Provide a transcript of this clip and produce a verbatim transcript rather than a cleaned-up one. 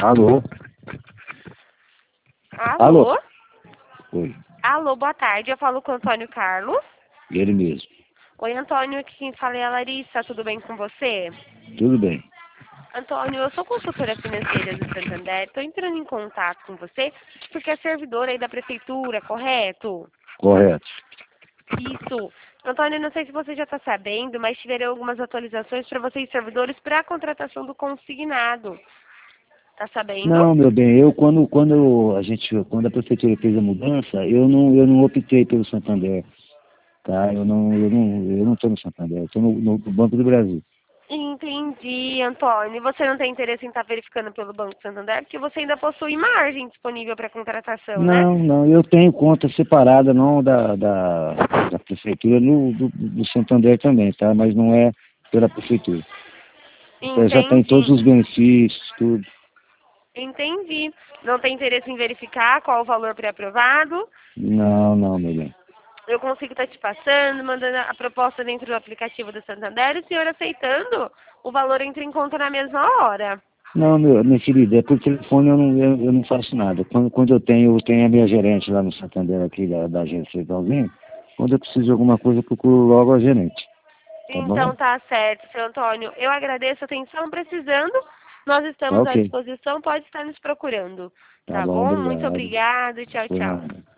Alô? Alô? Alô? Oi, Alô, boa tarde. Eu falo com o Antônio Carlos. ele mesmo. Oi, Antônio. Aqui quem fala é a Larissa. Tudo bem com você? Tudo bem. Antônio, eu sou consultora financeira do Santander. Estou entrando em contato com você porque é servidora aí da prefeitura, correto? Correto. Isso. Antônio, não sei se você já está sabendo, mas tiveram algumas atualizações para vocês servidores para a contratação do consignado. Tá sabendo? Não, meu bem, eu quando, quando a gente, quando a prefeitura fez a mudança, eu não, eu não optei pelo Santander, tá? Eu não, eu não, eu não estou no Santander, eu estou no, no Banco do Brasil. Entendi, Antônio. E você não tem interesse em estar verificando pelo Banco Santander? Porque você ainda possui margem disponível para contratação, né? Não, não, eu tenho conta separada, não da, da, da prefeitura, no, do, do Santander também, tá? Mas não é pela prefeitura. Então, já tem todos Entendi. os benefícios, tudo. Entendi. Não tem interesse em verificar qual o valor pré-aprovado? Não, não, meu bem. Eu consigo estar te passando, mandando a proposta dentro do aplicativo do Santander e o senhor aceitando, o valor entra em conta na mesma hora. Não, meu, minha querida, é por telefone eu não, eu, eu não faço nada. Quando, quando eu tenho, eu tenho a minha gerente lá no Santander, aqui da, da agência Centralzinho, quando eu preciso de alguma coisa, eu procuro logo a gerente. Tá bom? Então tá certo, seu Antônio. Eu agradeço a atenção. Precisando, nós Tá estamos à ok. disposição. Pode estar nos procurando. Tá Tá bom, bom? Muito obrigado. obrigada. Tchau, Por tchau. nada.